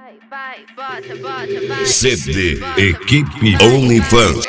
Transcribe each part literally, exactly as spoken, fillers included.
C D Equipe OnlyFans.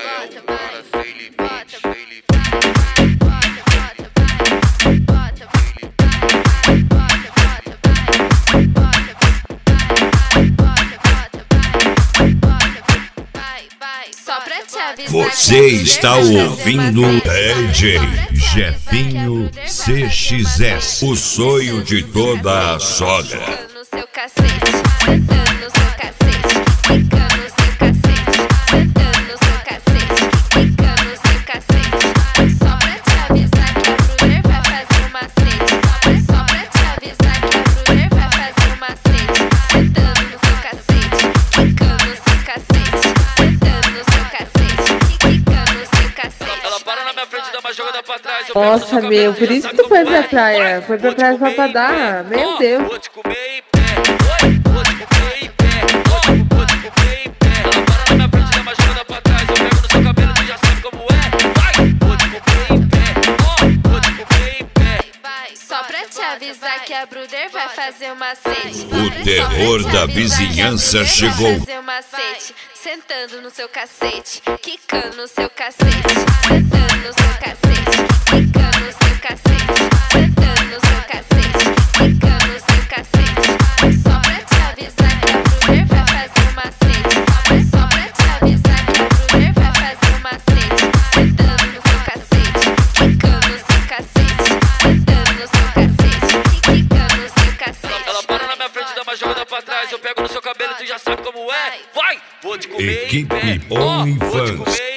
Você está ouvindo D J Jefinho C X S, o sonho de toda a sogra. No seu cacete, sentando no seu cacete, quicando no seu cacete, sentando no seu cacete, quicando no seu cacete. Só pra te avisar que a Bruder vai fazer um macete. Só pra te avisar que a Bruder vai fazer um macete. Sentando no seu cacete, quicando no seu cacete, sentando no seu cacete, quicando no seu cacete. Ela para na minha frente e dá uma jogada pra trás. Nossa, meu, por isso que tu foi pra praia. Foi pra praia só pra dar. Meu Deus. Vou te comer em pé, vou te comer em pé, vou te comer em pé. Ela para na minha frente e dá uma jogada pra trás. Eu pego no seu cabelo, tu já sabe como é. Vai, vou te comer em pé, vou te comer em pé. Só pra te avisar que a Bruder vai fazer um macete. O terror da vizinhança chegou. Fazer um macete, sentando no seu cacete, quicando no seu cacete, sentando no seu cacete, quicando no seu cacete, sentando no seu cacete, quicando no seu cacete. Só pra te avisar que a Bruder vai fazer um macete. Só pra te avisar que a Bruder vai fazer um macete, sentando no seu cacete, quicando no seu cacete, sentando no seu cacete, quicando no seu cacete. Ela para na minha frente e dá uma jogada pra trás. Eu pego no seu cabelo, tu já sabe como é. Vai, vou te comer em pé, Equipe vou te OnlyFans. comer